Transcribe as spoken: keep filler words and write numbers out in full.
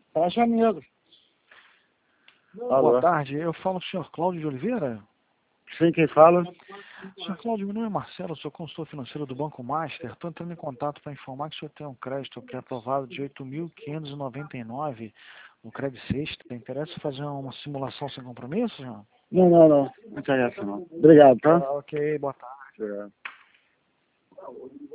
Taxa negro. Boa Alô? tarde, eu falo com o senhor Cláudio de Oliveira. Sim, quem fala? senhor Cláudio, meu nome é Marcelo, sou consultor financeiro do Banco Master. Estou entrando em contato para informar que o senhor tem um crédito que é aprovado de oito mil quinhentos e noventa e nove no Crédito Sexta. Tem interesse em fazer uma simulação sem compromisso, senhor? Não, não, não. Não interessa, não. Obrigado, tá? Ah, ok, boa tarde. Obrigado.